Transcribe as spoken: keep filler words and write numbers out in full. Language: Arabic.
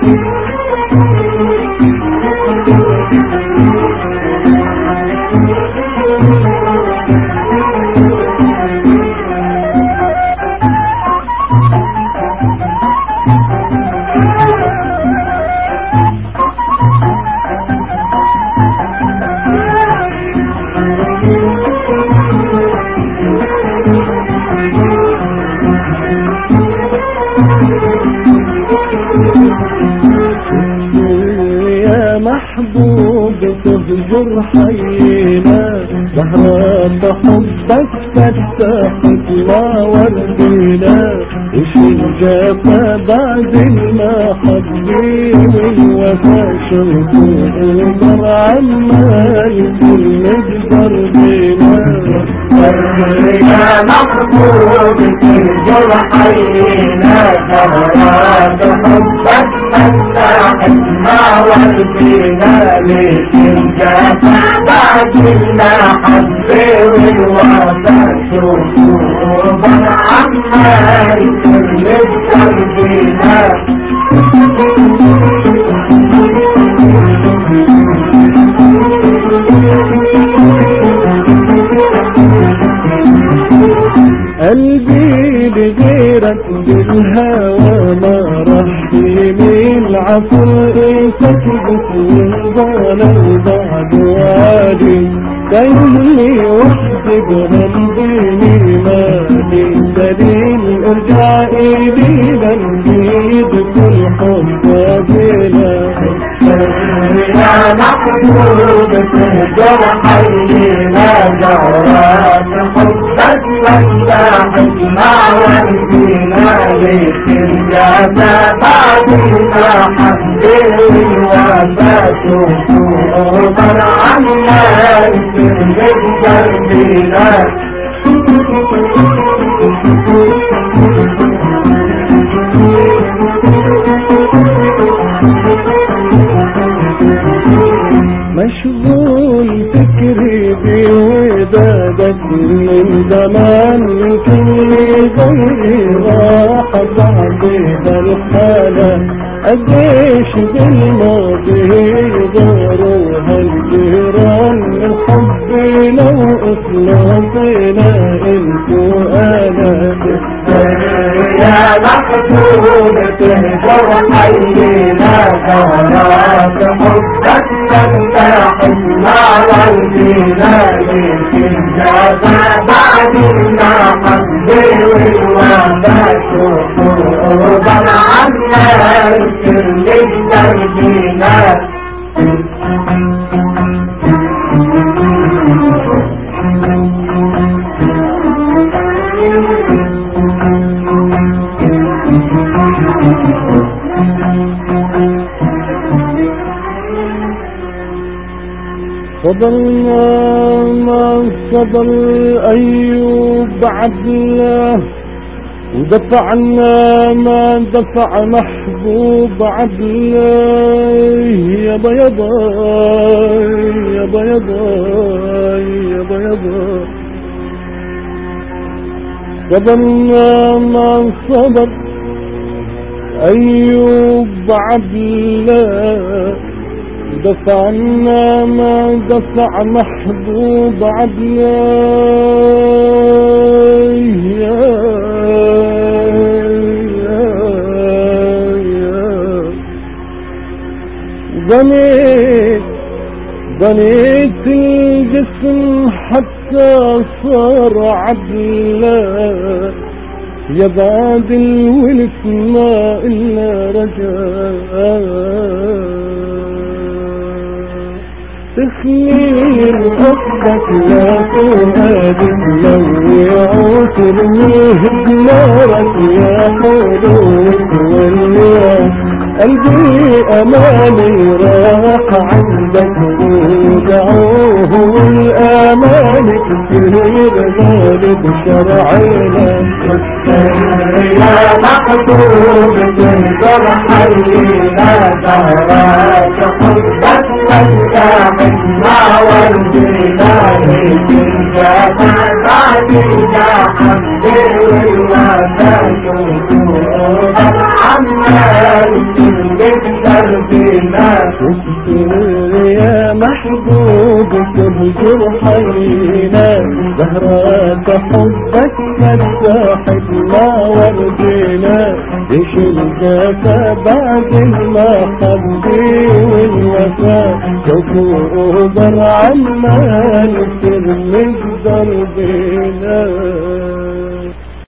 محبوب تهجر حينا زهرات حبك فتحت ما وردينا ايش الجافة بعد المحبة والوفا شوفوا عمر عمال كل مجدر بينا يا محبوب تهجر حينا زهرات حبك فتحت ما وردينا ليش الجافة بعد المحبة والوفا شوفوا عمر عمال كل مجدر بينا قلبي لغيرك بالهوى ما راح يميل عفو تكبس من ظلم بعد وادي كيهني وحدي برمضيني مالي دليل ارجعي لي بنجيد كل حب بلا يا محبوب تهجر حينا زهرات حبك فتحت ما وردينا ليش الجافة بعد المحبة والوفا شوفوا عمر عمال كل مجدر بينا مشغول فكري بودادك من زمان كل غيري راح بعد الحالة قديش بالماضي يغاروا هالجيران الحب لو اطلقنا انت وانا يا محبوب تهجر حينا زهرات حبك فتحت ما وردينا ليش الجافة بعد المحبة والوفا شوفوا عمر عمال كل مجدر بينا فضلنا ما صبر أيوب عدله ودفعنا ما دفع محبوب عدله يابا يابا يابا يابا يابا يابا صبرنا ما صبر أيوب عدله دفعنا ما دفع محبوب عدله يا يا يا بنيت بنيت الجسم حتى صار عدله يا بعد الولف ما إلا رجاء تخمير أصبك لا تهادف لو يعوت الميه بنارك يا حلوك والياس قلبي أماني راح عندك ودعوه والآمان كثير غالب شرعنا يا محبوب تهجر حينا زهرات حبك فتحت ما وردينا ليش الجافة بعد المحبة والوفا شوفوا عمال كل مجدر حينا السر يا محبوب تهجر حينا زهرات حبك فتحتنا وردنا ايش الجفا بعد المحبة والوفا شوفوا عما نسر مقدر بينا